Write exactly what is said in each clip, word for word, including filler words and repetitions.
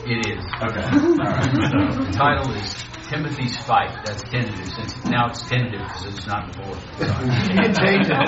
It is. Okay. All right. So the title is Timothy's Fight. That's tentative, since now it's tentative because it's not before. You can change it.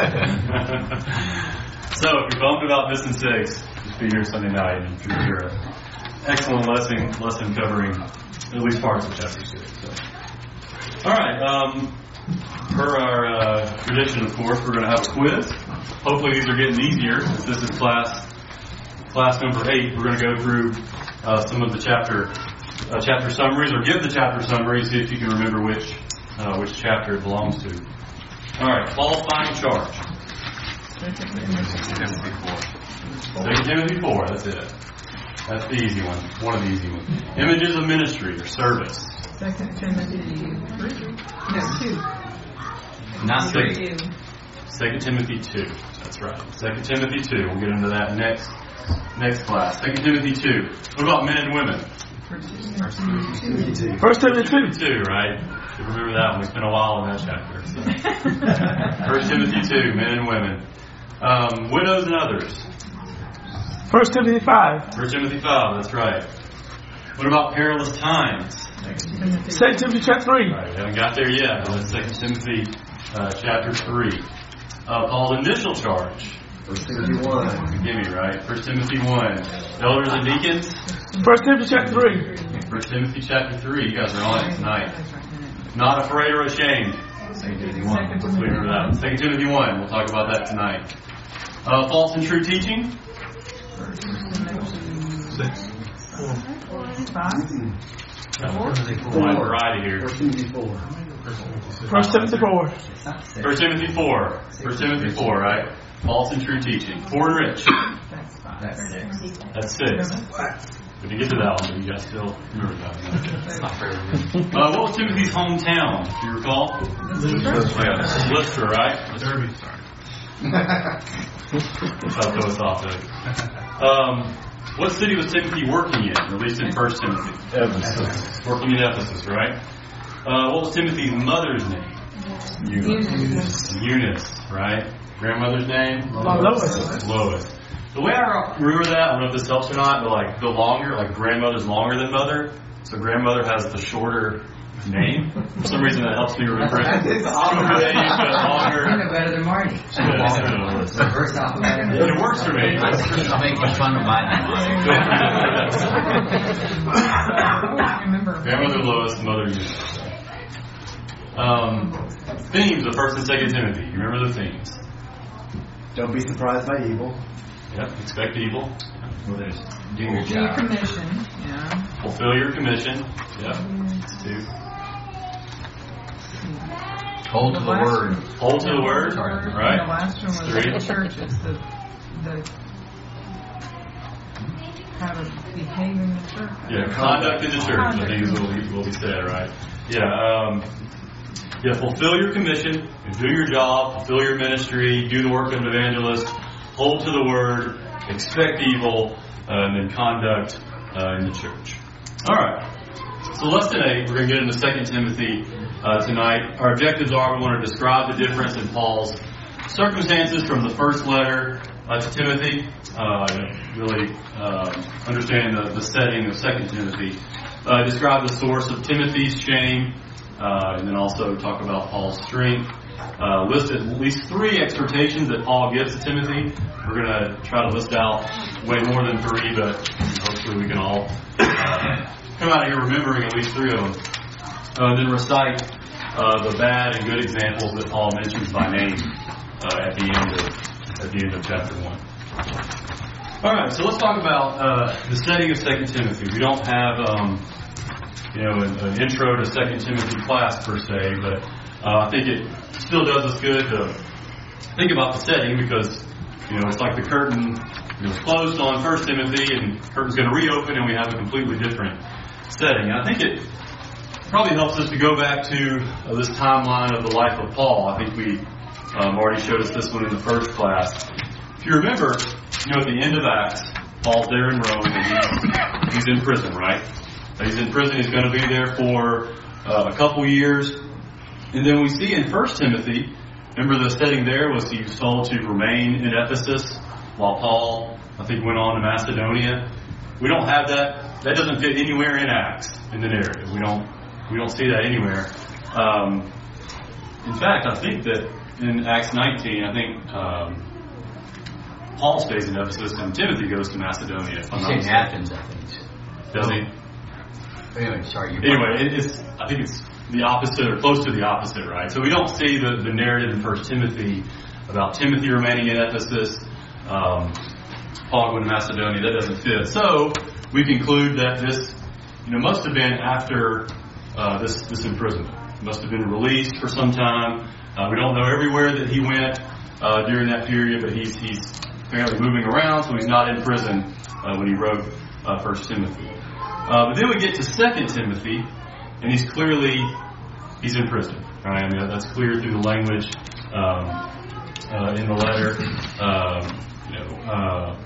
So if you're bummed about missing six, just be here Sunday night and you hear an excellent lesson, lesson covering at least parts of chapter six. So. All right. Um, per our uh, tradition, of course, we're going to have a quiz. Hopefully these are getting easier since this is class class number eight. We're going to go through uh, some of the chapter uh, chapter summaries, or give the chapter summary, see if you can remember which uh, which chapter it belongs to. All right. Paul's final charge. Second Timothy four. Second Timothy four, that's it. That's the easy one. One of the easy ones. Images of ministry or service. Second Timothy three. No, two. Not three. Two. Second Timothy two. That's right. Second Timothy two. We'll get into that next next class. Second Timothy two. What about men and women? First Timothy First Timothy two. two, right? You remember that one. We spent a while in that chapter. So. First Timothy two, men and women. Um, widows and others. First Timothy five. First Timothy five, that's right. What about perilous times? Second Timothy chapter three. All right, we haven't got there yet. That's Second Timothy uh, chapter three. Uh, Paul's initial charge. First Timothy one. Give me, right? First Timothy one. Elders and deacons. First Timothy chapter three. First Timothy chapter three. You guys are on it tonight. Not afraid or ashamed. Second Timothy one. Let's remember that. Second Timothy one. We'll talk about that tonight. Uh, false and true teaching. Six. Five. Wide variety here. First Timothy four. First Timothy four. First Timothy four. First Timothy four, right? False and true teaching. Poor and rich. That's five. That's six. We can get to that one, but you guys still remember that one. Uh, what was Timothy's hometown? Do you recall? Yeah, Lystra, right? Derby. Sorry. That'll throw us off there. Um, what city was Timothy working in? At least in First Timothy. Ephesus. Working in Ephesus, right? Uh, what was Timothy's mother's name? Eunice. Eunice, right? Grandmother's name? Lois. Lois. The way I remember that, I don't know if this helps or not, but like the longer, like grandmother's longer than mother, so grandmother has the shorter name. For some reason that helps me remember it. It's Shorter name, but longer. I know better than Marty. Yeah, It's the first alphabet. it works for me. I'm making fun of my Remember. Grandmother Lois, mother Eunice. Um, themes of First and Second Timothy. You remember the themes? Don't be surprised by evil. Yep. Expect evil. Well, there's do your Do your job. commission. Yeah. Fulfill your commission. Yep. That's two. Hold to the word. Hold to the word. And the Right. last one was Three. the church. It's the the how to behave in the church. Yeah. Conduct in the church. I think is what we, what we said. Right. Yeah. Um, yeah. Fulfill your commission. Do your job. Fulfill your ministry. Do the work of an evangelist. Hold to the word. Expect evil. Uh, and then conduct uh, in the church. All right. So lesson eight, we're going to get into Second Timothy uh, tonight. Our objectives are we want to describe the difference in Paul's circumstances from the first letter uh, to Timothy, uh, really uh, understanding the, the setting of Second Timothy. Uh, describe the source of Timothy's shame, uh, and then also talk about Paul's strength. Uh, list at least three exhortations that Paul gives to Timothy. We're going to try to list out way more than three, but hopefully we can all uh, come out of here remembering at least three of them. Uh, then recite uh, the bad and good examples that Paul mentions by name uh, at the end of at the end of chapter one. All right, so let's talk about uh, the setting of Second Timothy. We don't have um, you know an, an intro to Second Timothy class per se, but uh, I think it still does us good to think about the setting because you know it's like the curtain you know, closed on First Timothy, and the curtain's going to reopen, and we have a completely different setting. And I think it probably helps us to go back to uh, this timeline of the life of Paul. I think we um, already showed us this one in the first class. If you remember, you know, at the end of Acts, Paul's there in Rome, and he's, he's in prison, right? He's in prison. He's going to be there for uh, a couple years. And then we see in First Timothy, remember the setting there was he was told to remain in Ephesus while Paul, I think, went on to Macedonia. We don't have that that doesn't fit anywhere in Acts in the narrative. We don't we don't see that anywhere. Um, in fact, I think that in Acts nineteen, I think um, Paul stays in Ephesus and Timothy goes to Macedonia. If I'm not He's in mistaken. Athens, I think. Does he? Anyway, sorry. You're Anyway, it, it's I think it's the opposite or close to the opposite, right? So we don't see the, the narrative in First Timothy about Timothy remaining in Ephesus, um, Paul going to Macedonia. That doesn't fit. So we conclude that this, you know, must have been after uh, this this imprisonment. He must have been released for some time. Uh, we don't know everywhere that he went uh, during that period, but he's he's apparently moving around, so he's not in prison uh, when he wrote uh, First Timothy. Uh, but then we get to Second Timothy, and he's clearly he's in prison. Right? I mean, that's clear through the language um, uh, in the letter. Um, you know, uh,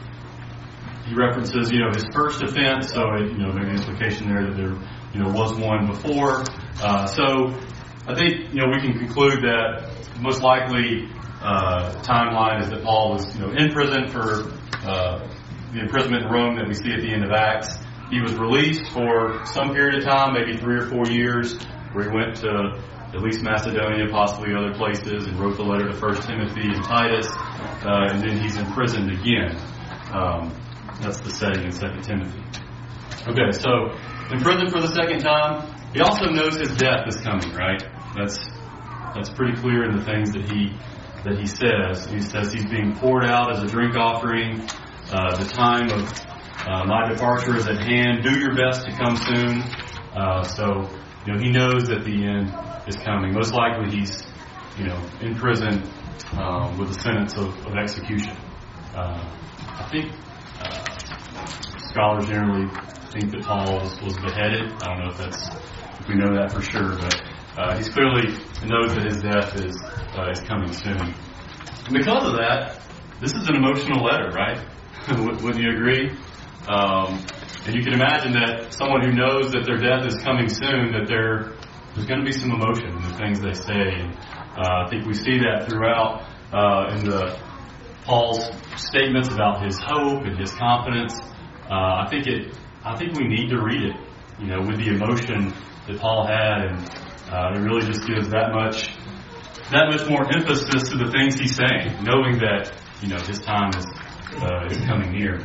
he references you know his first offense, so it, you know maybe an implication there that there you know was one before. Uh, so I think you know we can conclude that most likely uh, timeline is that Paul was you know in prison for uh, the imprisonment in Rome that we see at the end of Acts. He was released for some period of time, maybe three or four years, where he went to at least Macedonia, possibly other places, and wrote the letter to First Timothy and Titus, uh, and then he's imprisoned again. Um, that's the setting in Second Timothy. Okay, so in prison for the second time. He also knows his death is coming, right? That's that's pretty clear in the things that he that he says. He says he's being poured out as a drink offering. Uh, the time of Uh, my departure is at hand. Do your best to come soon. Uh, so, you know, he knows that the end is coming. Most likely he's, you know, in prison um, with a sentence of, of execution. Uh, I think uh, scholars generally think that Paul was, was beheaded. I don't know if that's if we know that for sure, but uh, he's clearly knows that his death is uh, is coming soon. And because of that, this is an emotional letter, right? Wouldn't you agree? Um, and you can imagine that someone who knows that their death is coming soon, that there, there's going to be some emotion in the things they say. And uh, I think we see that throughout uh, in the Paul's statements about his hope and his confidence. Uh, I think it. I think we need to read it, you know, with the emotion that Paul had, and uh, it really just gives that much, that much more emphasis to the things he's saying, knowing that you know his time is uh, is coming near.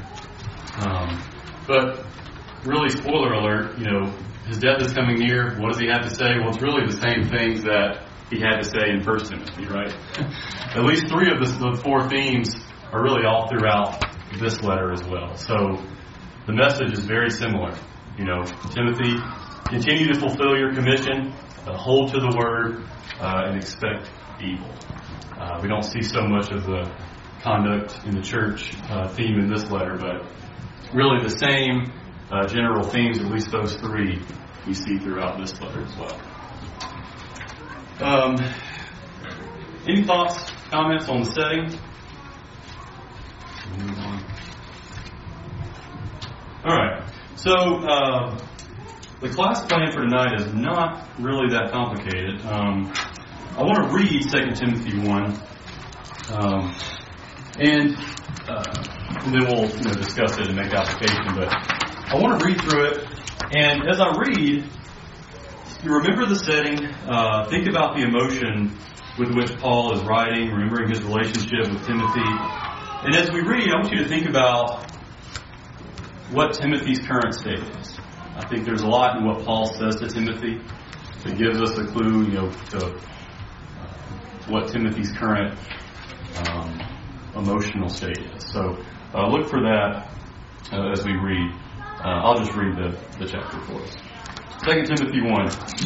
Um, but really, spoiler alert, you know, his death is coming near. What does he have to say? Well, it's really the same things that he had to say in First Timothy, right? At least three of the, the four themes are really all throughout this letter as well. So the message is very similar. You know, Timothy, continue to fulfill your commission, uh, hold to the word, uh, and expect evil. Uh, we don't see so much of the conduct in the church uh, theme in this letter, but really the same uh, general themes, at least those three, we see throughout this letter as well. Um, any thoughts, comments on the setting? Move on. All right. So uh, the class plan for tonight is not really that complicated. Um, I want to read Second Timothy one, um, and uh, and then we'll you know, discuss it and make application. But I want to read through it, and as I read, you remember the setting. Uh, think about the emotion with which Paul is writing, remembering his relationship with Timothy. And as we read, I want you to think about what Timothy's current state is. I think there's a lot in what Paul says to Timothy that gives us a clue, you know, to uh, what Timothy's current um, emotional state is. So uh, look for that uh, as we read. Uh, I'll just read the, the chapter for us. Second Timothy one.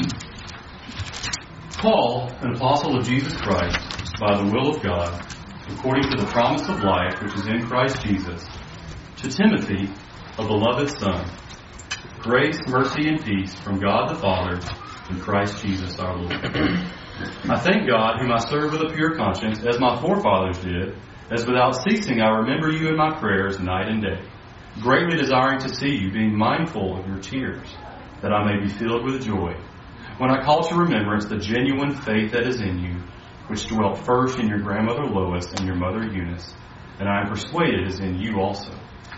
Paul, an apostle of Jesus Christ, by the will of God, according to the promise of life which is in Christ Jesus, to Timothy, a beloved son, grace, mercy, and peace from God the Father and Christ Jesus our Lord. I thank God, whom I serve with a pure conscience, as my forefathers did, as without ceasing I remember you in my prayers night and day, greatly desiring to see you, being mindful of your tears, that I may be filled with joy, when I call to remembrance the genuine faith that is in you, which dwelt first in your grandmother Lois and your mother Eunice, and I am persuaded is in you also.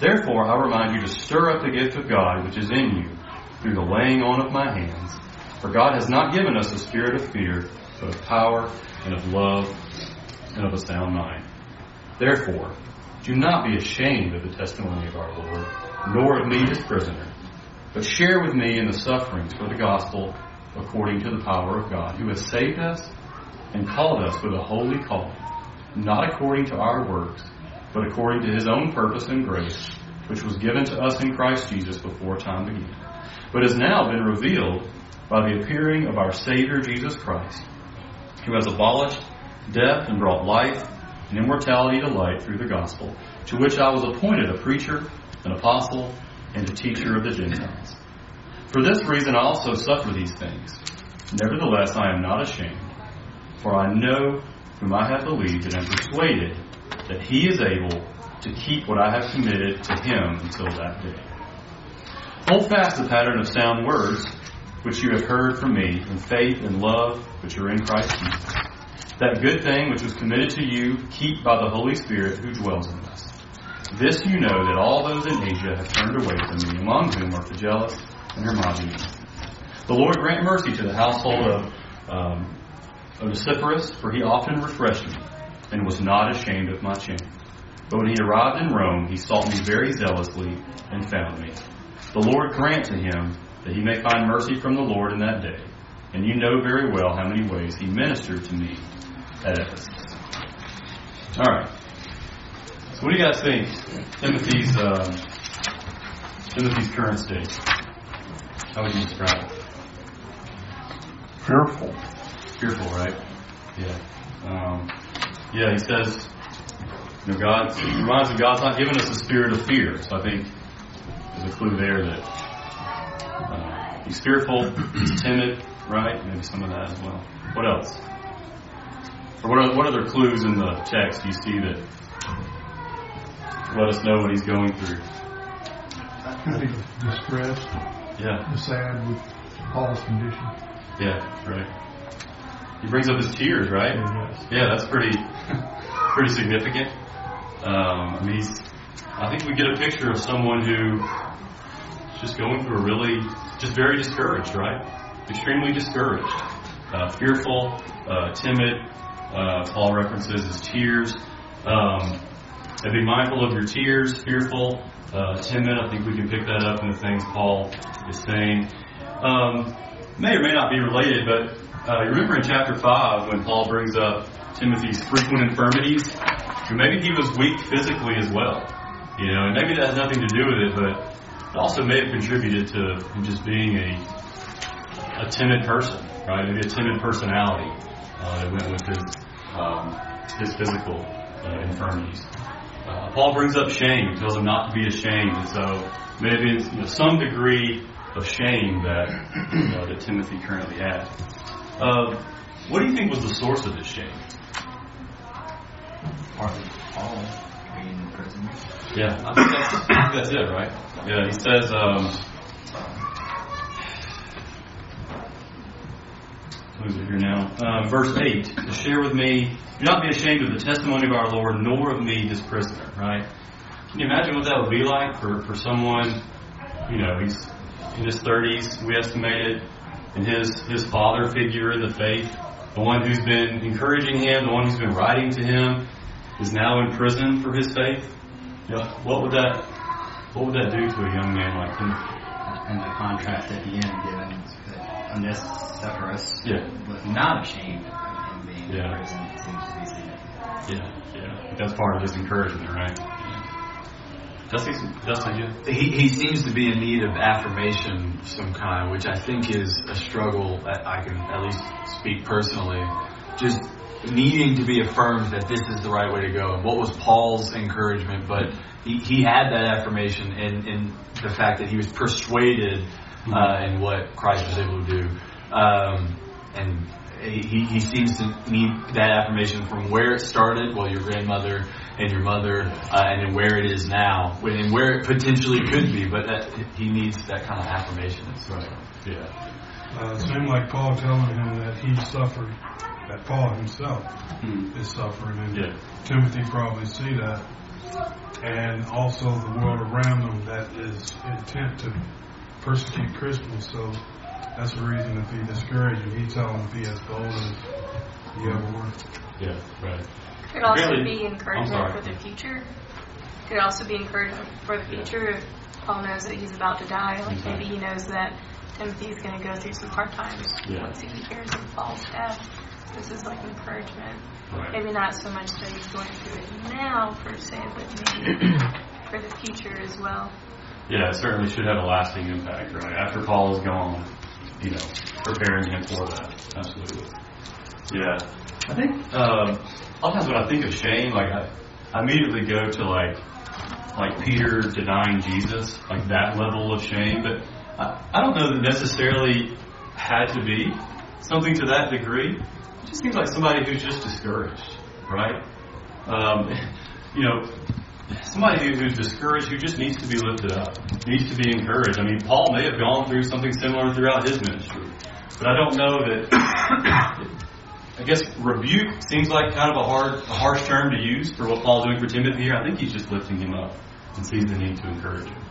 Therefore, I remind you to stir up the gift of God which is in you through the laying on of my hands. For God has not given us a spirit of fear, but of power and of love and of a sound mind. Therefore, do not be ashamed of the testimony of our Lord, nor of me his prisoner, but share with me in the sufferings for the gospel according to the power of God, who has saved us and called us with a holy call, not according to our works, but according to his own purpose and grace, which was given to us in Christ Jesus before time began, but has now been revealed by the appearing of our Savior Jesus Christ, who has abolished death and brought life and immortality to light through the gospel, to which I was appointed a preacher, an apostle, and a teacher of the Gentiles. For this reason I also suffer these things. Nevertheless, I am not ashamed, for I know whom I have believed and am persuaded that he is able to keep what I have committed to him until that day. Hold fast the pattern of sound words which you have heard from me in faith and love which are in Christ Jesus. That good thing which was committed to you, keep by the Holy Spirit who dwells in us. This you know, that all those in Asia have turned away from me, among whom are Phygelus and Hermogenes. The Lord grant mercy to the household of um, Onesiphorus, for he often refreshed me, and was not ashamed of my shame. But when he arrived in Rome, he sought me very zealously, and found me. The Lord grant to him that he may find mercy from the Lord in that day. And you know very well how many ways he ministered to me at Ephesus. All right. So what do you guys think? Timothy's um, Timothy's current state. How would you describe it? Fearful. Fearful, right? Yeah. Um, yeah, he says, you know, God, he reminds him God's not given us a spirit of fear. So I think there's a clue there that uh, he's fearful, he's timid, right? Maybe some of that as well. What else? Or what, are, what other clues in the text do you see that let us know what he's going through? Could be distressed, Yeah. sad with Paul's condition. Yeah, right. He brings up his tears, right? Yes. Yeah, that's pretty pretty significant. Um, I mean, he's, I think we get a picture of someone who is just going through a really, just very discouraged, right? Extremely discouraged. Uh, fearful, uh, timid. Uh, Paul references his tears. Um, and be mindful of your tears, fearful, uh, timid. I think we can pick that up in the things Paul is saying. Um, may or may not be related, but uh, you remember in chapter five when Paul brings up Timothy's frequent infirmities? Maybe he was weak physically as well. You know, and maybe that has nothing to do with it, but it also may have contributed to him just being a a timid person, right? Maybe a timid personality uh, that went with his um, his physical uh, infirmities. Uh, Paul brings up shame. He tells him not to be ashamed, and so maybe it's, you know, some degree of shame that uh, that Timothy currently had. Uh, what do you think was the source of this shame? Partly Paul being in prison. Yeah, I think that's, I think that's it, right? Yeah, he says, um, who's it here now? Um, verse eight, to share with me, do not be ashamed of the testimony of our Lord, nor of me, his prisoner, right? Can you imagine what that would be like for, for someone, you know, he's in his thirties, we estimated, and his, his father figure in the faith, the one who's been encouraging him, the one who's been writing to him, is now in prison for his faith. You know, what would that what would that do to a young man like him? And the contrast at the end given that Onesiphorus Yeah. was not ashamed of him being Yeah. in prison seems to be significant. Yeah, yeah. That's part of his encouragement, right? Dusty, Dusty, you? He, he seems to be in need of affirmation of some kind, which I think is a struggle that I can at least speak personally. Just needing to be affirmed that this is the right way to go. And what was Paul's encouragement? But he, he had that affirmation in, in the fact that he was persuaded uh, in what Christ was able to do. Um, and he, he seems to need that affirmation from where it started, well, your grandmother and your mother, uh, and then where it is now, and where it potentially could be. But that, he needs that kind of affirmation. Right. Yeah. Uh, it seemed like Paul telling him that he suffered, that Paul himself Hmm. is suffering, and Yeah. Timothy probably see that and also the world around them that is intent to persecute Christians. So that's a reason to be discouraged. And he tells them to be as bold as you ever were. Yeah, right. Could also Really? be I'm encouragement sorry. for the future. Could also be encouragement for the future if Paul knows that he's about to die. Like Exactly. maybe he knows that Timothy is going to go through some hard times Yeah. once he hears of Paul's death. This is like encouragement. Right. Maybe not so much that he's going through it now per se, but maybe for the future as well. Yeah, it certainly should have a lasting impact, right? After Paul is gone, you know, preparing him for that. Absolutely. Yeah. I think, um, a lot of times when I think of shame, like, I, I immediately go to, like, like Peter denying Jesus, like that level of shame, but I, I don't know that necessarily had to be something to that degree. It just seems like somebody who's just discouraged, right? Um, you know, somebody who, who's discouraged, who just needs to be lifted up, needs to be encouraged. I mean, Paul may have gone through something similar throughout his ministry, but I don't know that. I guess rebuke seems like kind of a hard, a harsh term to use for what Paul's doing for Timothy here. I think he's just lifting him up and sees the need to encourage him.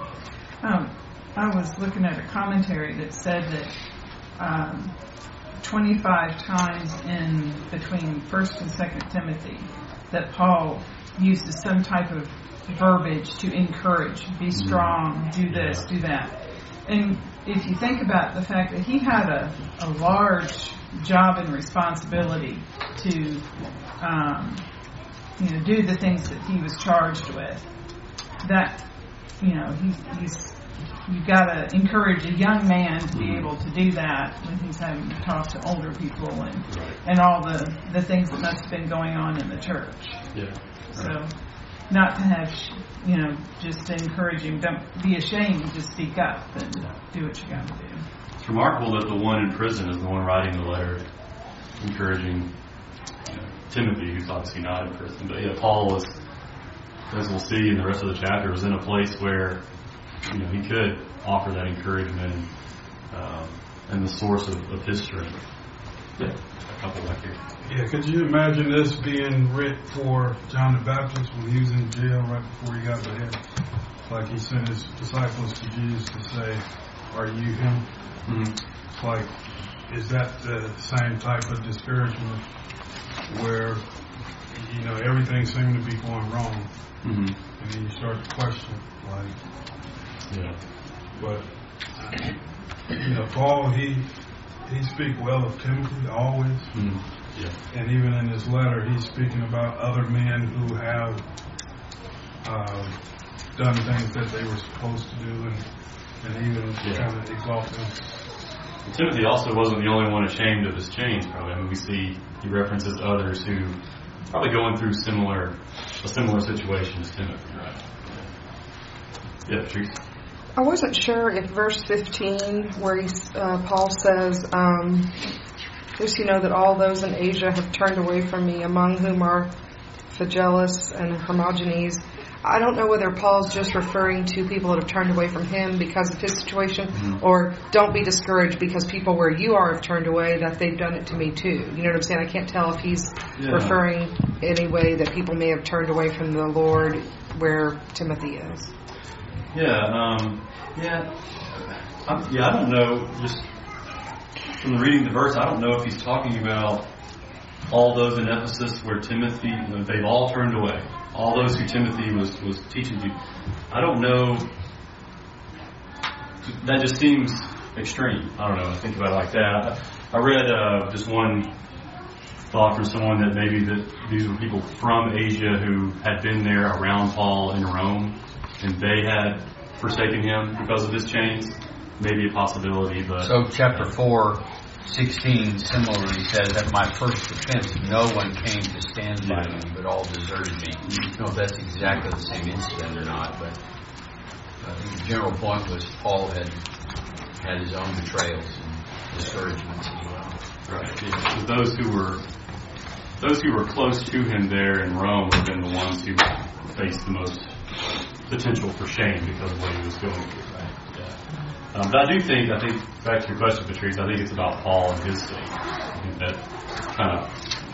Um, I was looking at a commentary that said that um, twenty-five times in between First and Second Timothy that Paul uses some type of verbiage to encourage, be strong, do this, do that. And if you think about the fact that he had a, a large job and responsibility to um, you know, do the things that he was charged with, that, you know, he, he's you've got to encourage a young man to be able to do that when he's having to talk to older people and Right. and all the, the things that must have been going on in the church. Yeah. So not to have, you know, just encouraging, don't be ashamed, just speak up and do what you got to do. It's remarkable that the one in prison is the one writing the letter, encouraging you know, Timothy, who's obviously not in prison. But yeah, Paul was, as we'll see in the rest of the chapter, was in a place where you know he could offer that encouragement um, and the source of, of his strength. Yeah, a couple back here. Yeah, could you imagine this being writ for John the Baptist when he was in jail right before he got beheaded? Like he sent his disciples to Jesus to say, "Are you him?" Mm-hmm. It's like, is that the same type of discouragement where, you know, everything seemed to be going wrong, Mm-hmm. and then you start to question, like, Yeah. but, you know, Paul, he he speak well of Timothy always. Mm-hmm. Yeah. And even in his letter, he's speaking about other men who have uh, done things that they were supposed to do, and, and even Yeah. kind of exalt them. Timothy also wasn't the only one ashamed of his chains, probably. I mean, we see he references others who probably going through similar a similar situation as Timothy, right? Yeah, yeah Patrice. I wasn't sure if verse fifteen, where he's, uh, Paul says, um, "This you know that all those in Asia have turned away from me, among whom are Phygellus and Hermogenes." I don't know whether Paul's just referring to people that have turned away from him because of his situation, mm-hmm. or don't be discouraged because people where you are have turned away, that they've done it to me too. You know what I'm saying? I can't tell if he's yeah. referring any way that people may have turned away from the Lord where Timothy is. Yeah, um, yeah, I'm, yeah. I don't know. Just from reading the verse, I don't know if he's talking about all those in Ephesus where Timothy, they've all turned away. All those who Timothy was, was teaching to. I don't know. That just seems extreme. I don't know. I think about it like that. I read uh, just one thought from someone that maybe that these were people from Asia who had been there around Paul in Rome, and they had forsaken him because of his chains. Maybe a possibility, but so chapter four. sixteen similarly says, "At my first defense, no one came to stand by me, but all deserted me." I don't know if that's exactly the same incident or not, but I think the general point was Paul had had his own betrayals and discouragements as well. Right. Yeah. So those who were those who were close to him there in Rome would have been the ones who faced the most potential for shame because of what he was going through. Right? Yeah. Um, but I do think, I think, back to your question, Patrice, I think it's about Paul and his sake. I think that kind of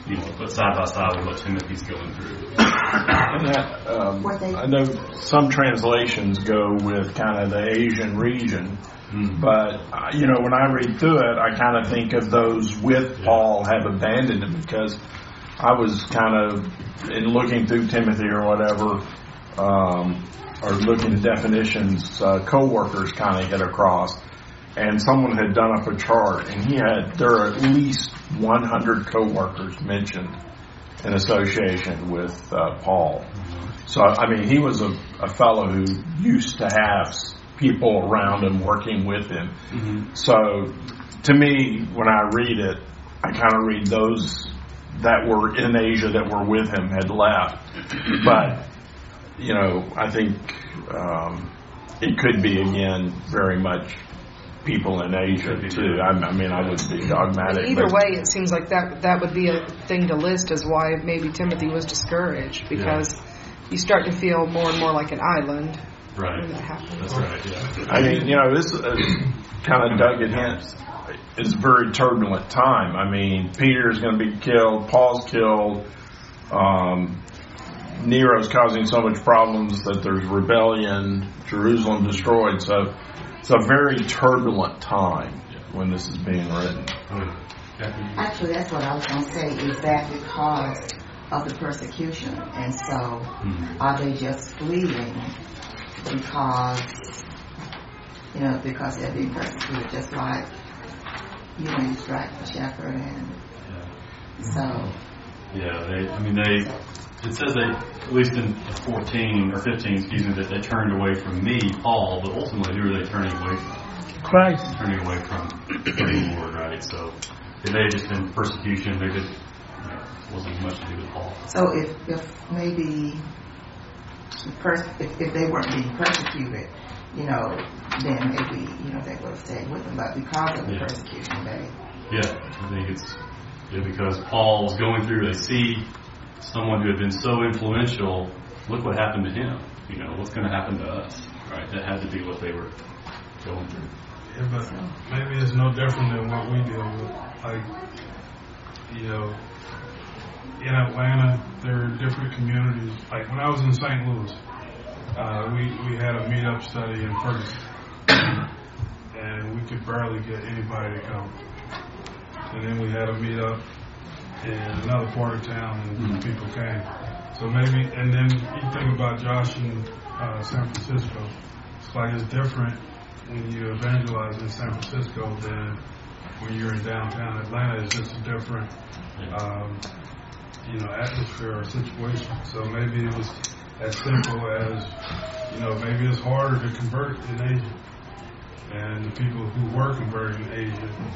you know, put side by side with what Timothy's going through. And that, um, I know some translations go with kind of the Asian region, mm-hmm. but, uh, you know, when I read through it, I kind of think of those with yeah. Paul have abandoned him, because I was kind of, in looking through Timothy or whatever, um, or looking at definitions, uh, co-workers kind of hit across, and someone had done up a chart, and he had, there are at least one hundred co-workers mentioned in association with uh, Paul. Mm-hmm. So, I mean, he was a, a fellow who used to have people around him working with him. Mm-hmm. So, to me, when I read it, I kind of read those that were in Asia that were with him had left. But, you know, I think um, it could be, again, very much people in Asia too. I, I mean, I wouldn't be dogmatic. But either way, it seems like that that would be a thing to list as why maybe Timothy was discouraged, because yeah. you start to feel more and more like an island. Right. When that happens. That's right. Yeah. I mean, you know, this uh, kind of dug at him. It's a very turbulent time. I mean, Peter's going to be killed. Paul's killed. Um, Nero's causing so much problems that there's rebellion. Jerusalem destroyed. So. It's a very turbulent time when this is being written. Actually, that's what I was going to say. Is that because of the persecution? And so, mm-hmm. are they just fleeing because, you know, because they're being persecuted, just like you know, you strike the shepherd, and yeah. so. Yeah, they. I mean, they. It says they, at least in fourteen or fifteen, excuse me, that they turned away from me, Paul, but ultimately who are they turning away from? Christ. Turning away from the Lord, right? So if they had just been persecution, they just, you know, wasn't much to do with Paul. So if, if maybe pers- if, if they weren't being persecuted, you know, then maybe, you know, they would have stayed with them. But because of the yeah. persecution, they... Yeah, I think it's yeah, because Paul was going through, they see someone who had been so influential, look what happened to him. You know, what's going to happen to us, right? That had to be what they were going through. Yeah, but maybe it's no different than what we deal with. Like, you know, in Atlanta, there are different communities. Like when I was in Saint Louis, uh, we, we had a meetup study in Ferguson, and we could barely get anybody to come. And then we had a meetup in another part of town, and mm-hmm. people came. So maybe, and then you think about Josh in uh, San Francisco. It's like it's different when you evangelize in San Francisco than when you're in downtown Atlanta. It's just a different, um, you know, atmosphere or situation. So maybe it was as simple as, you know, maybe it's harder to convert in Asia, and the people who were converted in Asia,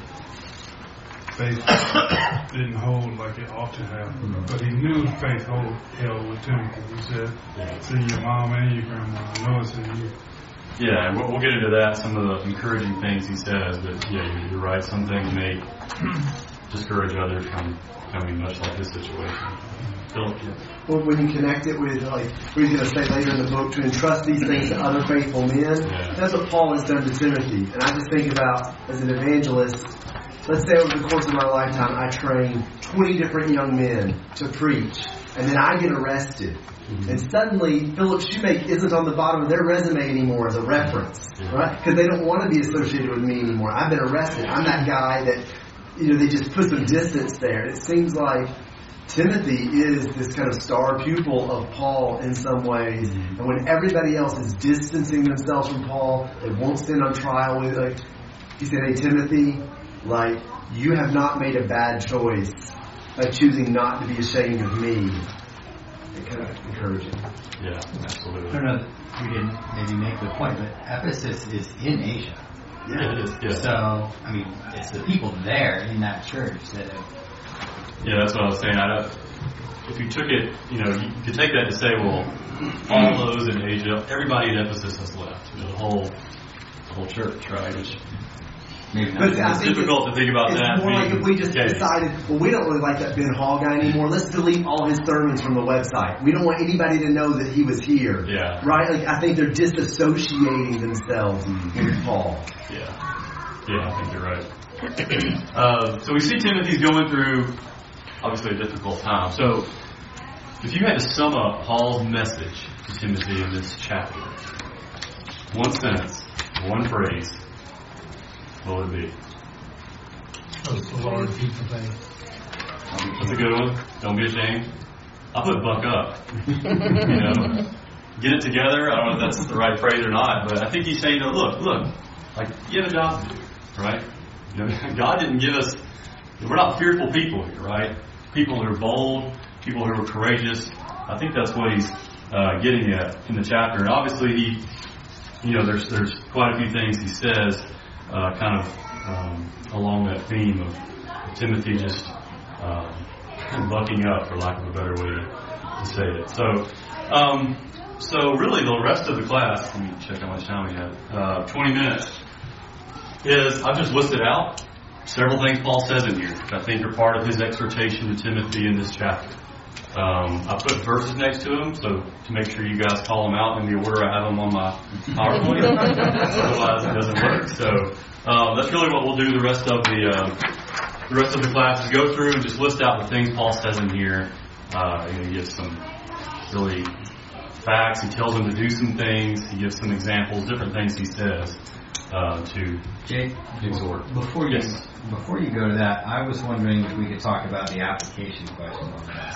faith didn't hold like it ought to have. Mm-hmm. But he knew faith hold, held with Timothy. He said, it's in your mom and your grandma. I know it's in you. Yeah, and we'll get into that, some of the encouraging things he says. But yeah, you're right. Some things may discourage others from becoming much like this situation. Philip, yeah. Well, when you connect it with, like, we're going to say later in the book, to entrust these things to other faithful men, yeah. that's what Paul has done to Timothy. And I just think about, as an evangelist, let's say over the course of my lifetime, I train twenty different young men to preach, and then I get arrested. Mm-hmm. And suddenly, Philip Shoemake isn't on the bottom of their resume anymore as a reference, yeah. right? Because they don't want to be associated with me anymore. I've been arrested. I'm that guy that, you know, they just put some distance there. It seems like Timothy is this kind of star pupil of Paul in some ways. Mm-hmm. And when everybody else is distancing themselves from Paul, they won't stand on trial with, like, he said, hey, Timothy, like, you have not made a bad choice by choosing not to be ashamed of me. It's kind of encouraging. Yeah, absolutely. I don't know, we didn't maybe make the point, but Ephesus is in Asia. Yeah, it is. Yeah. So, I mean, it's the people there in that church that have... Yeah, that's what I was saying. I don't, if you took it, you know, you could take that to say, well, all those in Asia, everybody at Ephesus has left. You know, the whole, the whole church, right? Which, maybe not. But it's difficult it's, to think about it's that. It's more like if we just case. decided, well, we don't really like that Ben Hall guy anymore. Let's delete all his sermons from the website. We don't want anybody to know that he was here. Yeah. Right? Like, I think they're disassociating themselves mm-hmm. with Paul. Yeah. Yeah, I think you're right. uh, so we see Timothy's going through obviously a difficult time. So, if you had to sum up Paul's message to Timothy in this chapter, one sentence, one phrase, what would it be? Oh, Lord, keep the faith. That's a good one. Don't be ashamed. I put buck up. You know, get it together. I don't know if that's the right phrase or not, but I think he's saying, look, look, like you have a job to do, right? You know, God didn't give us. We're not fearful people here, right? People who are bold, people who are courageous. I think that's what he's uh, getting at in the chapter. And obviously, he, you know, there's there's quite a few things he says, uh, kind of um, along that theme of Timothy just. Um, bucking up, for lack of a better way to, to say it. So, um, so really, the rest of the class. Let me check how much time we have. Uh, Twenty minutes. Is I've just listed out several things Paul says in here that I think are part of his exhortation to Timothy in this chapter. Um, I put verses next to them, so to make sure you guys call them out in the order I have them on my PowerPoint. Otherwise, it doesn't work. So uh, that's really what we'll do the rest of the. Uh, The rest of the class is go through and just list out the things Paul says in here. Uh, you know, he gives some really facts. He tells them to do some things. He gives some examples, different things he says uh, to Jake, exhort. Before you yes. before you go to that, I was wondering if we could talk about the application question on that.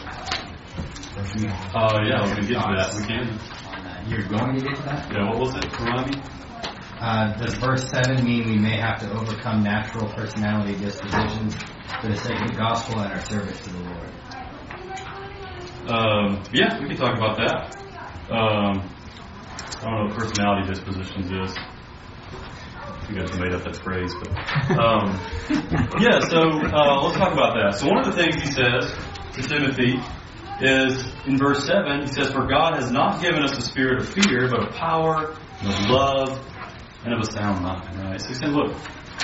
Uh, yeah, we're going to get to that. We can. You're going to get to that? Yeah, what was it? Remind me. Uh, does verse seven mean we may have to overcome natural personality dispositions for the sake of the gospel and our service to the Lord? Um, yeah, we can talk about that. Um, I don't know what personality dispositions is. You guys have made up that phrase, but um, yeah. So uh, let's talk about that. So one of the things he says to Timothy is in verse seven. He says, "For God has not given us a spirit of fear, but of power and of love." And of a sound mind, right? So he's saying, look,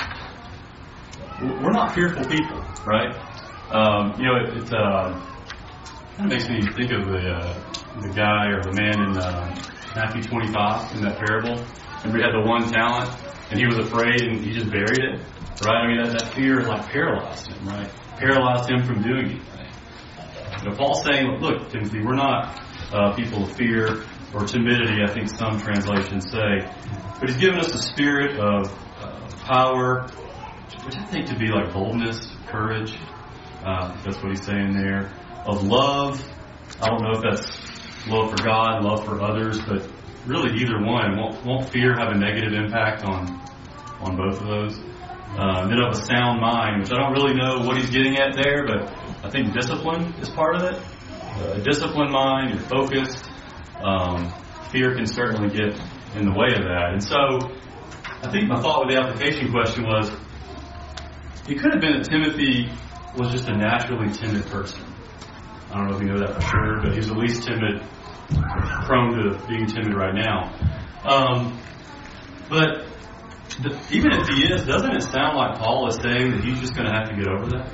we're not fearful people, right? Um, you know, it, it uh, kind of makes me think of the uh, the guy or the man in uh, Matthew twenty-five in that parable. Remember, he had the one talent, and he was afraid, and he just buried it, right? I mean, that, that fear like paralyzed him, right? Paralyzed him from doing anything. You know, Paul's saying, look, Timothy, we're not uh, people of fear or timidity, I think some translations say. But he's given us a spirit of uh, power, which I think to be like boldness, courage. Uh, that's what he's saying there. Of love. I don't know if that's love for God, love for others, but really either one. Won't, won't fear have a negative impact on on both of those? Uh, then of a sound mind, which I don't really know what he's getting at there, but I think discipline is part of it. Uh, a disciplined mind, you're focused. Um, fear can certainly get in the way of that. And so I think my thought with the application question was, it could have been that Timothy was just a naturally timid person. I don't know if you know that for sure, but he's at least timid, prone to being timid right now. Um, but the, even if he is, doesn't it sound like Paul is saying that he's just going to have to get over that?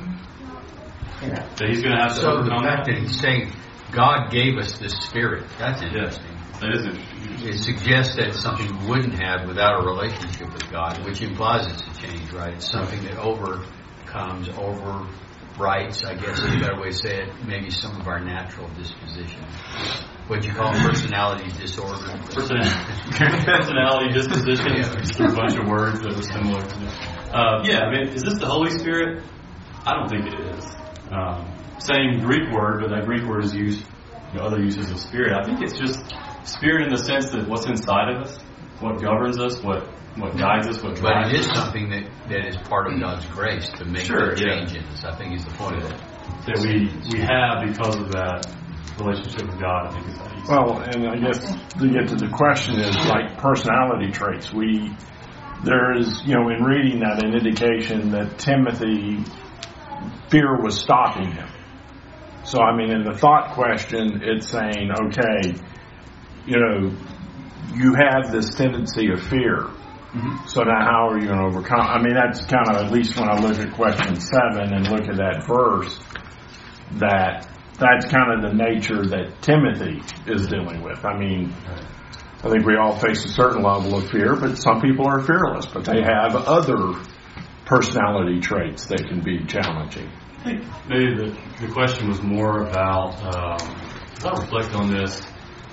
Yeah. That he's going to have to so overcome the fact that? that he's saying God gave us this spirit, that's interesting. Yeah, that is interesting. It suggests that it's something we wouldn't have without a relationship with God, which implies it's a change, right? It's something that overcomes, overwrites, I guess is a better way to say it, maybe some of our natural disposition. What you call personality disorder. Personality, personality disposition. Yeah. Just a bunch of words that were similar. Uh, yeah, I mean, is this the Holy Spirit? I don't think it is. Um, same Greek word, but that Greek word is used, you know, other uses of spirit. I think it's just spirit in the sense that what's inside of us, what governs us, what what guides us, what drives us. But it is something that, that is part of God's grace to make sure, that yeah. change in us, I think is the point of it. That we, we have because of that relationship with God, I think is that easy. Well, and I guess to get to the question is like personality traits. We there is, you know, in reading that, an indication that Timothy, fear was stopping him. So, I mean, in the thought question, it's saying, okay, you know, you have this tendency of fear. Mm-hmm. So now how are you going to overcome? I mean, that's kind of, at least when I look at question seven and look at that verse, that that's kind of the nature that Timothy is dealing with. I mean, I think we all face a certain level of fear, but some people are fearless, but they have other personality traits that can be challenging. I think maybe the, the question was more about, um, I reflect on this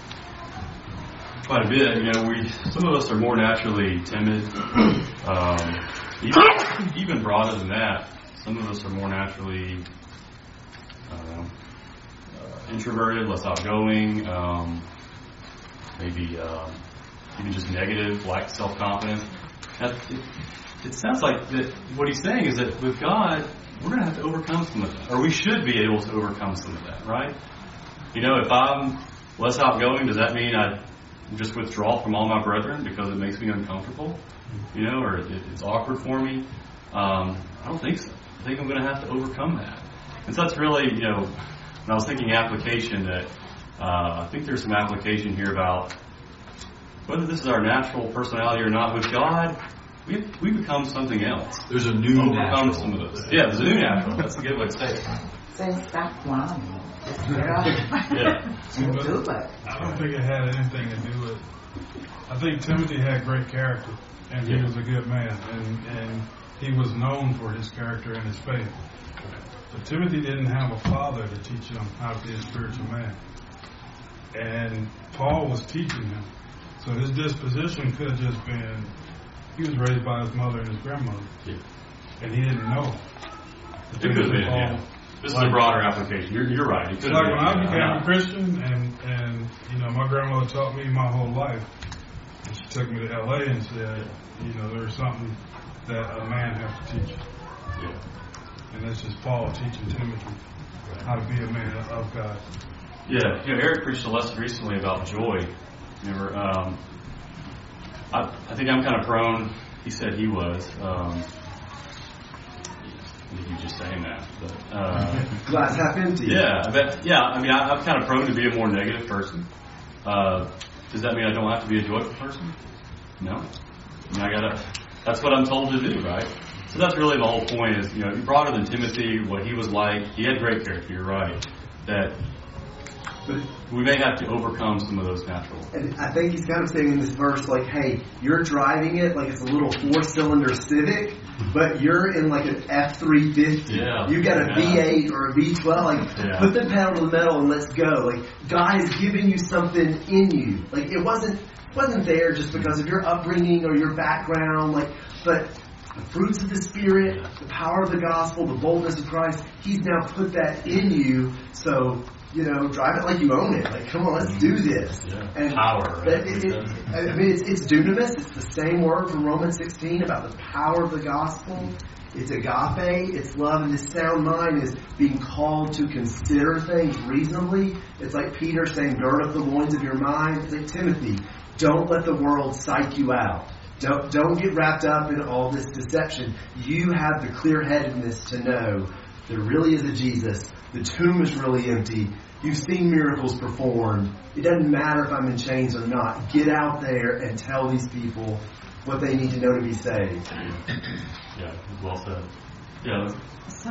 quite a bit. You know, we some of us are more naturally timid. Um, even, even broader than that, some of us are more naturally I don't know, uh, introverted, less outgoing, um, maybe uh, even just negative, lack self-confidence. That, it, it sounds like that. What he's saying is that with God, we're going to have to overcome some of that, or we should be able to overcome some of that, right? You know, if I'm less outgoing, does that mean I just withdraw from all my brethren because it makes me uncomfortable? You know, or it, it's awkward for me? Um, I don't think so. I think I'm going to have to overcome that. And so that's really, you know, when I was thinking application, that uh, I think there's some application here about whether this is our natural personality or not. With God, we we become something else. There's a new overcome natural. some of those. Yeah, there's a new natural. That's a good way to say it. Say stop whining. Just get up. Yeah. Just do it. I don't think it had anything to do with. I think Timothy had great character, and he Yeah. was a good man, and and he was known for his character and his faith. But Timothy didn't have a father to teach him how to be a spiritual man, and Paul was teaching him. So his disposition could have just been he was raised by his mother and his grandmother, Yeah. and he didn't know. It could have been, yeah. This is a broader application. You're, you're right. It could Like have when been, I became yeah. a Christian, and and you know, my grandmother taught me my whole life. And she took me to L A and said, you know, there's something that a man has to teach. Yeah. And this is Paul teaching Timothy how to be a man of God. Yeah, you know, Eric preached a lesson recently about joy. Remember, um, I, I think I'm kind of prone. He said he was. Um, I think he was just saying that, but uh, glass half empty. Yeah, I bet. Yeah, I mean, I, I'm kind of prone to be a more negative person. Uh, does that mean I don't have to be a joyful person? No. I mean, I gotta. That's what I'm told to do, right? So that's really the whole point. Is, you know, broader than Timothy, what he was like. He had great character. You're right. That. But we may have to overcome some of those natural. And I think he's kind of saying in this verse, like, hey, you're driving it like it's a little four-cylinder Civic, but you're in like an F three fifty. Yeah. You got a Yeah. V eight or a V twelve. Like, Yeah. put the pedal to the metal and let's go. Like, God has given you something in you. Like, it wasn't wasn't there just because of your upbringing or your background. Like, but the fruits of the Spirit, the power of the gospel, the boldness of Christ, He's now put that in you. So, you know, drive it like you own it. Like, come on, let's do this. Yeah. And power. That, it, it, I mean, it's, it's dunamis. It's the same word from Romans sixteen about the power of the gospel. It's agape. It's love. And this sound mind is being called to consider things reasonably. It's like Peter saying, gird up the loins of your mind. It's like Timothy, don't let the world psych you out. Don't, don't get wrapped up in all this deception. You have the clear-headedness to know there really is a Jesus. The tomb is really empty. You've seen miracles performed. It doesn't matter if I'm in chains or not. Get out there and tell these people what they need to know to be saved. Yeah, well said. Yeah. So,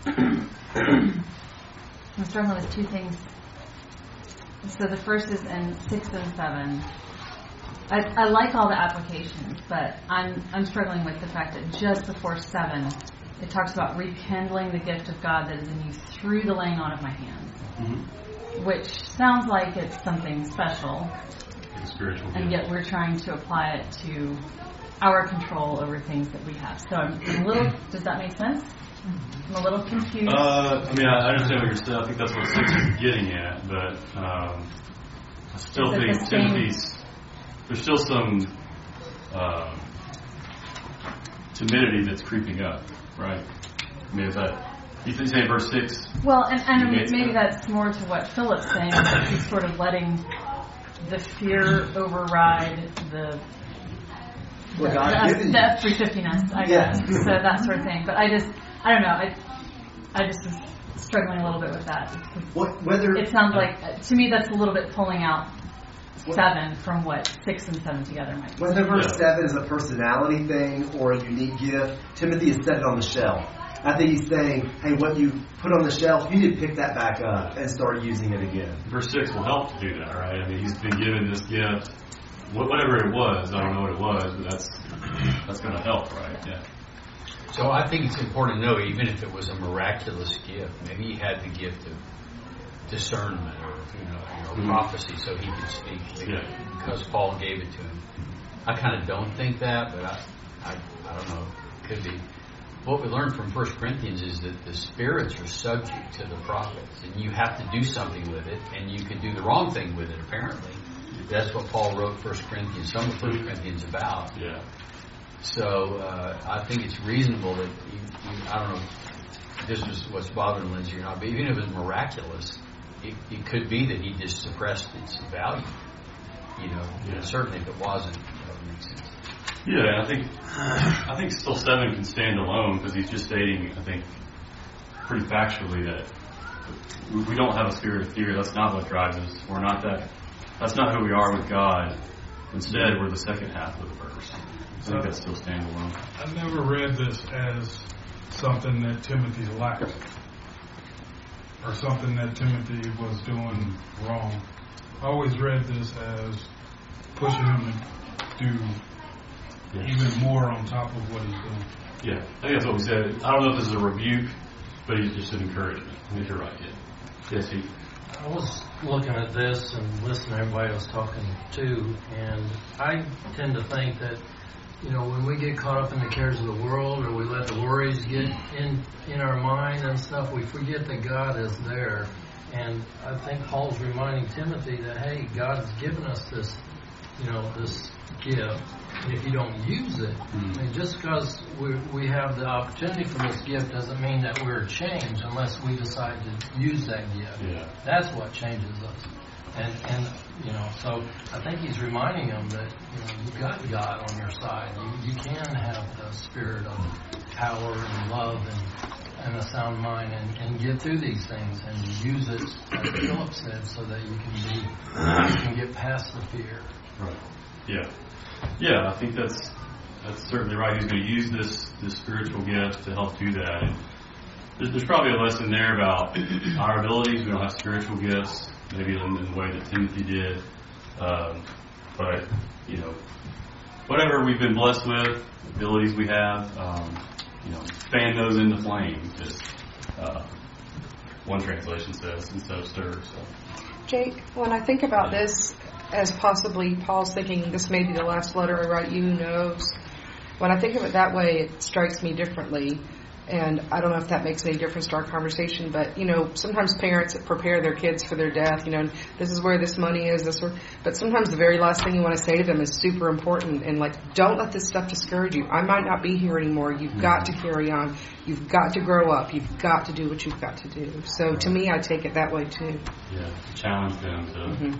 I'm struggling with two things. So the first is in six and seven. I, I like all the applications, but I'm I'm struggling with the fact that just before seven, it talks about rekindling the gift of God that is in you through the laying on of my hands, mm-hmm. which sounds like it's something special, It's spiritual, and yet we're trying to apply it to our control over things that we have. So I'm a little. Does that make sense? I'm a little confused. Uh, I mean, I understand what you're saying. I think that's what six is getting at, but um, I still Is it think the same- Timothy's. There's still some um, timidity that's creeping up, right? I mean, is that you think say verse six? Well, and, and negates maybe that? that's more to what Philip's saying. That he's sort of letting the fear override the Well, the, God the, given the you. F three fifty-ness, I Yeah. guess. So that sort of thing. But I just, I don't know. I, I just was struggling a little bit with that. What, whether It sounds like to me that's a little bit pulling out seven from what six and seven together might be. Whether verse Yeah. seven is a personality thing or a unique gift, Timothy has set it on the shelf. I think he's saying, hey, what you put on the shelf, you need to pick that back up and start using it again. Verse six will help to do that, right? I mean, he's been given this gift, wh- whatever it was. I don't know what it was, but that's that's going to help, right? Yeah. So I think it's important to know, even if it was a miraculous gift, maybe he had the gift of discernment or you know, you know mm-hmm. prophecy, so he could speak yeah. because Paul gave it to him. I kind of don't think that, but I, I, I don't know. It could be. What we learned from First Corinthians is that the spirits are subject to the prophets, and you have to do something with it, and you can do the wrong thing with it. Apparently, that's what Paul wrote First Corinthians, some of First Corinthians about. Yeah. So uh, I think it's reasonable that you, you, I don't know if this was what's bothering Lindsay or not, but even if it was miraculous, it, it could be that he just suppressed its value. You know, yeah. certainly if it wasn't, that would make sense. Yeah, I think I think still seven can stand alone because he's just stating, I think, pretty factually that we don't have a spirit of fear. That's not what drives us. We're not that. That's not who we are with God. Instead, we're the second half of the verse. I think that still stands alone. I never read this as something that Timothy lacked or something that Timothy was doing wrong. I always read this as pushing him to do yes. even more on top of what he's doing. Yeah, I think that's what we said. I don't know if this is a rebuke, but he's just an encouragement. I think you're right, yeah. Yes, he. I was looking at this and listening to everybody else talking too, and I tend to think that, you know, when we get caught up in the cares of the world or we let the worries get in, in our mind and stuff, we forget that God is there. And I think Paul's reminding Timothy that, hey, God's given us this, you know, this gift. And if you don't use it, mm-hmm. I mean, just because we we have the opportunity for this gift doesn't mean that we're changed unless we decide to use that gift. Yeah. That's what changes us. And, and you know, so I think he's reminding them that, you know, you've got God on your side. You, you can have the spirit of power and love and and a sound mind and, and get through these things and use it, as Philip said, so that you can be, you can get past the fear. Right. Yeah. Yeah, I think that's that's certainly right. He's going to use this this spiritual gift to help do that. And there's, there's probably a lesson there about our abilities. We don't have spiritual gifts, maybe in, in the way that Timothy did. Um, but, you know, whatever we've been blessed with, abilities we have, um, you know, fan those into flame, as uh, one translation says, instead of stir. So. Jake, when I think about this, as possibly Paul's thinking this may be the last letter I write you, who knows? When I think of it that way, it strikes me differently. And I don't know if that makes any difference to our conversation, but, you know, sometimes parents prepare their kids for their death, you know, this is where this money is, this where, but sometimes the very last thing you want to say to them is super important, and, like, don't let this stuff discourage you. I might not be here anymore. You've mm-hmm. got to carry on. You've got to grow up. You've got to do what you've got to do. So to me, I take it that way, too. Yeah, challenge them to... Mm-hmm.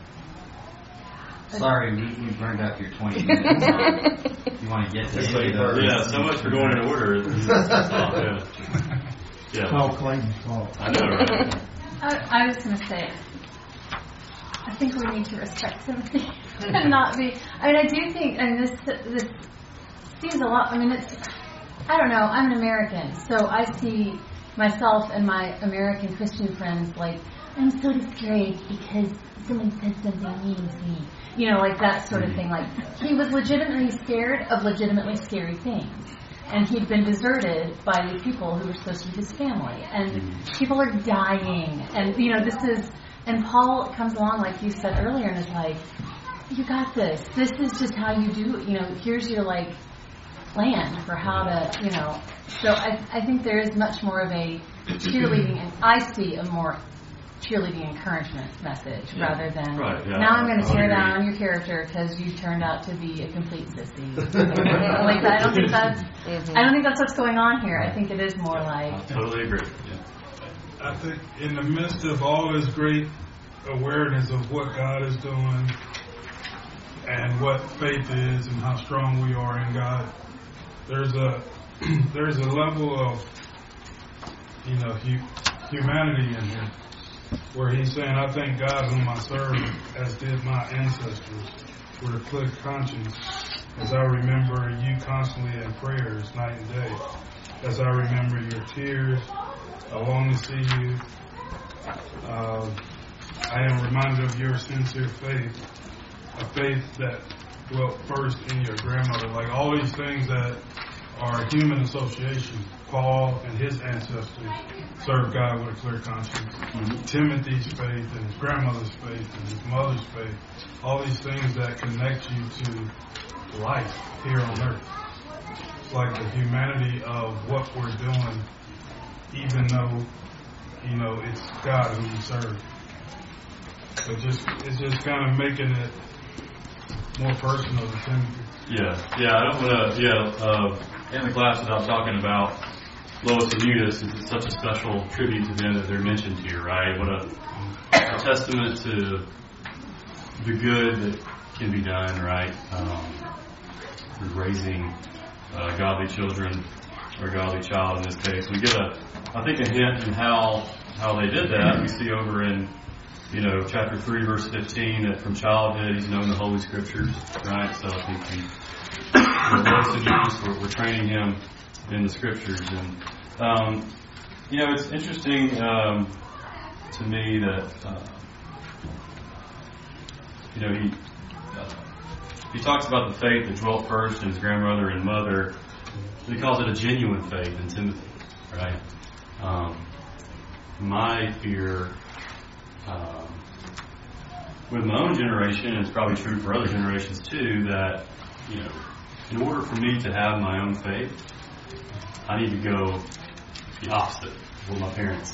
Sorry, we, we burned up your twenty minutes. You want to get to the Yeah, so much for going in order. oh, yeah. yeah. Paul Clayton's fault. I know, right? I, I was going to say, I think we need to respect Timothy and not be. I mean, I do think, and this this seems a lot. I mean, it's. I don't know. I'm an American, so I see myself and my American Christian friends like, I'm so discouraged because someone said something mean to me. You know, like that sort of thing. Like, he was legitimately scared of legitimately scary things. And he'd been deserted by these people who were supposed to be his family. And people are dying. And, you know, this is... And Paul comes along, like you said earlier, and is like, you got this. This is just how you do it. You know, here's your, like, plan for how to, you know... So I, I think there is much more of a cheerleading... And I see a more... cheerleading encouragement message yeah. rather than right, yeah. now I'm going to tear down your character because you turned out to be a complete sissy. Like I don't think that's mm-hmm. I don't think that's what's going on here. I think it is more like I totally agree. Yeah. I think in the midst of all this great awareness of what God is doing and what faith is and how strong we are in God, there's a there's a level of you know hu- humanity in here. Where he's saying, I thank God whom I serve, as did my ancestors, with a clear conscience, as I remember you constantly in prayers, night and day, as I remember your tears, I long to see you. Uh, I am reminded of your sincere faith, a faith that dwelt first in your grandmother. Like all these things that are a human association. Paul and his ancestors served God with a clear conscience. Mm-hmm. Timothy's faith and his grandmother's faith and his mother's faith, all these things that connect you to life here on earth. It's like the humanity of what we're doing, even though, you know, it's God who we serve. So just it's just kind of making it more personal to Timothy. Yeah, yeah, I don't want to, yeah, uh, in the class that I was talking about, Lois and Eunice, it's such a special tribute to them that they're mentioned here, right? What a, a testament to the good that can be done, right? Um, through raising uh, godly children, or a godly child in this case. We get a, I think, a hint in how how they did that. We see over in, you know, chapter three, verse fifteen, that from childhood he's known the Holy Scriptures, right? So I think he, you know, Lois and Eunice, we're, we're training him in the Scriptures. And, um, you know, it's interesting um, to me that, uh, you know, he uh, he talks about the faith that dwelt first in his grandmother and mother. He calls it a genuine faith in Timothy, right? Um, my fear um, with my own generation, and it's probably true for other generations too, that, you know, in order for me to have my own faith, I need to go the opposite of what my parents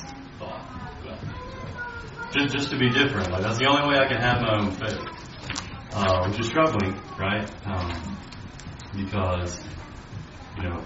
thought. Just, just to be different. Like, that's the only way I can have my own faith. Uh, which is troubling, right? Um, because, you know,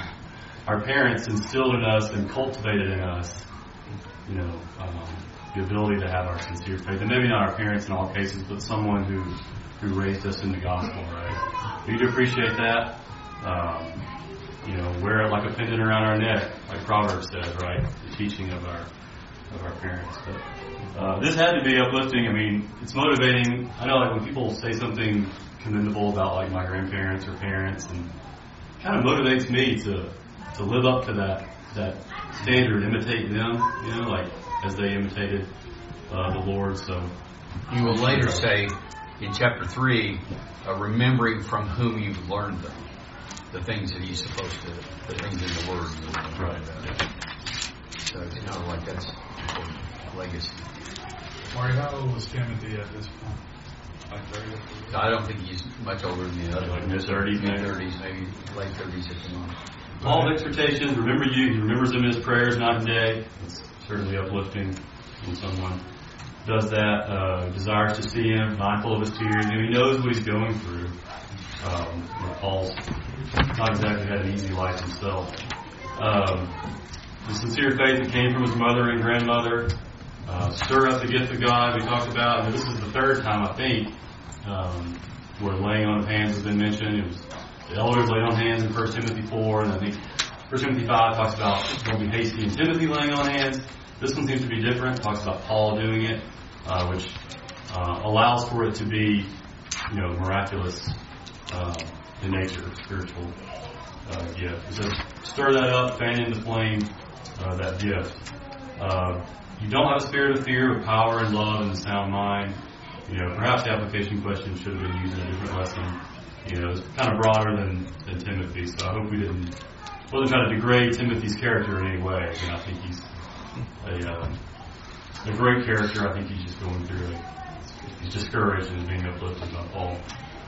our parents instilled in us and cultivated in us, you know, um, the ability to have our sincere faith. And maybe not our parents in all cases, but someone who, who raised us in the gospel, right? We need to appreciate that. Um, you know, wear it like a pendant around our neck, like Proverbs says, right? The teaching of our of our parents. But uh, this had to be uplifting. I mean, it's motivating. I know, like, when people say something commendable about, like, my grandparents or parents, and it kind of motivates me to to live up to that that standard, imitate them, you know, like as they imitated uh, the Lord. So you will later say in chapter three, uh, remembering from whom you've learned them, the things that he's supposed to, the things in the Word. Right. Yeah. So you know, like that's important legacy. Marty, how old was Timothy at this point? Like thirty? I don't think he's much older than the other. Like mid thirties, mid thirties, maybe late thirties at the moment. Paul's exhortations, remember you, he remembers them in his prayers night and day. It's certainly uplifting when someone does that, uh, desires to see him, mindful of his tears. You know, he knows what he's going through. Um, you know, Paul's not exactly had an easy life himself. Um, the sincere faith that came from his mother and grandmother, uh, stir up the gift of God we talked about. And this is the third time, I think, um, where laying on of hands has been mentioned. It was the elders laid on hands in First Timothy four, and I think First Timothy five talks about don't be hasty in Timothy laying on hands. This one seems to be different. It talks about Paul doing it, uh, which uh, allows for it to be, you know, miraculous uh, in nature, spiritual uh, gift. It says, stir that up, fan into flame uh, that gift. Uh, you don't have a spirit of fear, but power and love and a sound mind. You know, perhaps the application question should have been used in a different lesson. You know, it's kind of broader than, than Timothy, so I hope we didn't wasn't trying to degrade Timothy's character in any way. And I think he's a uh, a great character. I think he's just going through it. He's discouraged and is being uplifted by Paul.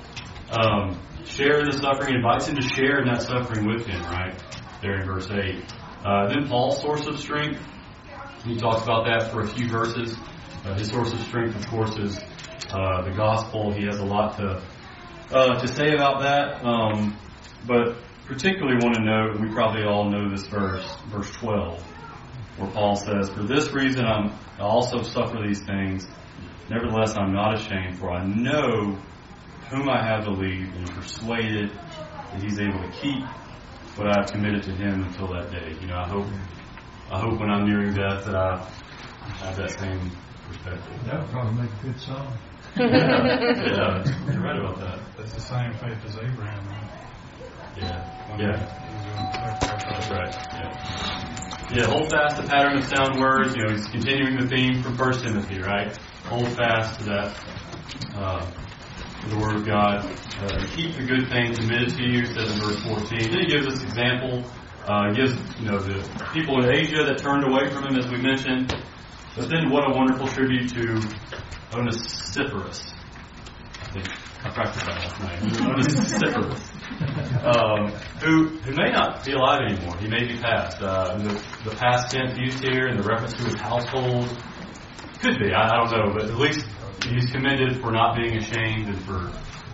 Um, share in the suffering, invites him to share in that suffering with him, right? There in verse eight. Uh, then Paul's source of strength. He talks about that for a few verses. Uh, his source of strength, of course, is uh, the gospel. He has a lot to uh, to say about that. Um, but particularly want to note, and we probably all know this verse, verse twelve, where Paul says, "For this reason I'm, I also suffer these things. Nevertheless, I'm not ashamed, for I know whom I have believed and am persuaded that he's able to keep what I have committed to him until that day." You know, I hope, I hope when I'm nearing death that I have that same perspective. That would probably make a good song. yeah, yeah, you're right about that. That's the same faith as Abraham, right? Yeah, yeah. That's right. Yeah. Yeah, hold fast the pattern of sound words. You know, he's continuing the theme from First Timothy, right? Hold fast to that uh, for the Word of God. Uh, keep the good thing committed to you, says in verse fourteen. Then he gives us example. Uh, gives, you know, the people in Asia that turned away from him, as we mentioned. But then what a wonderful tribute to Onesiphorus. I think I practiced that last night. Onesiphorus. Um, who, who may not be alive anymore. He may be passed. Uh, the, the past tense used here and the reference to his household could be. I, I don't know. But at least he's commended for not being ashamed and for